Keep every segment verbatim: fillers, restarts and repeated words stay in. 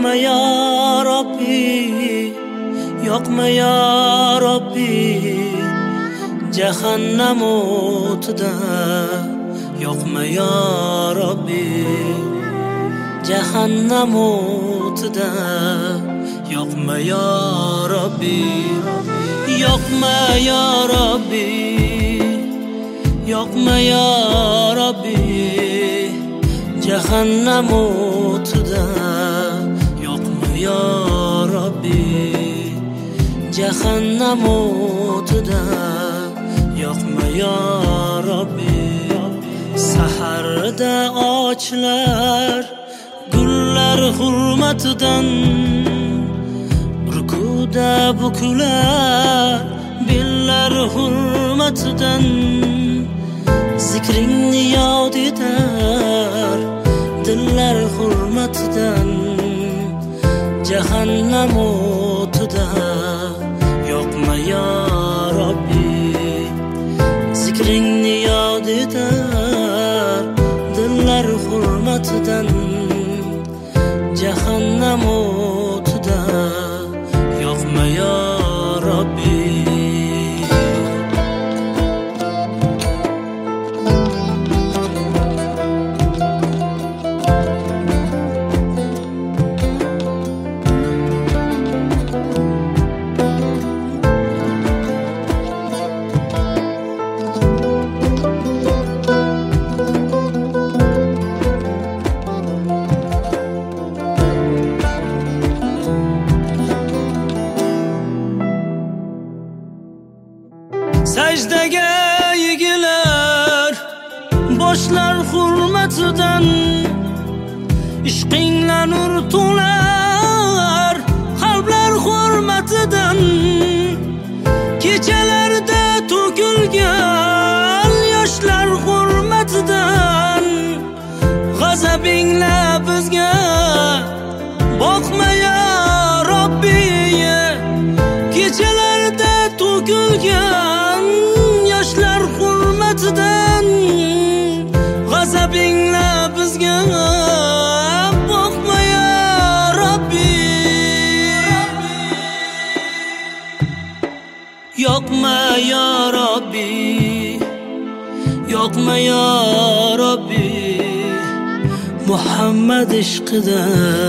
yoqma ya Rabbi, yoqma ya Rabbi, jahannam o'tida yoqma ya Rabbi, jahannam o'tida yoqma ya Rabbi, yoqma ya Rabbi, yoqma ya Rabbi, jahannam o'tida yoqma ya Rabbi, jahannam o'tida yoqma ya Rabbi. Saharda ochlar gullar hurmatidan, rukuda bukular bellar hurmatidan, zikringni yod etar dillar hurmatidan, jahannam o'tida yoqma ya Rabbi, zikringni yod etar dillar hurmatidan, jahannam o'tida yoqma ya Rabbi. Sajdaga egilar boshlar hurmatidan, ishqingla nur to'lar qalblar hurmatidan, kechalarda to'kilgan yoshlar hurmatidan, g'azabingla bizga boqma ya Rabbi, kechalarda to'kilgan yoshlar hurmatidan, g'azabingla bizga boqma ya Rabbi, yoqma ya Rabbi, yoqma ya Rabbi, Muhammad ishqida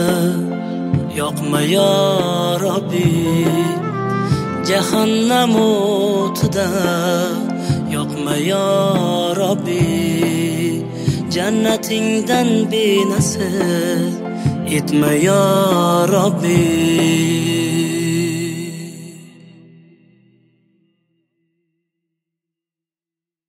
yoqma ya Rabbi, jahannam o'tida yoqma ya Rabbi, jannatingdan benasib etma ya Rabbi.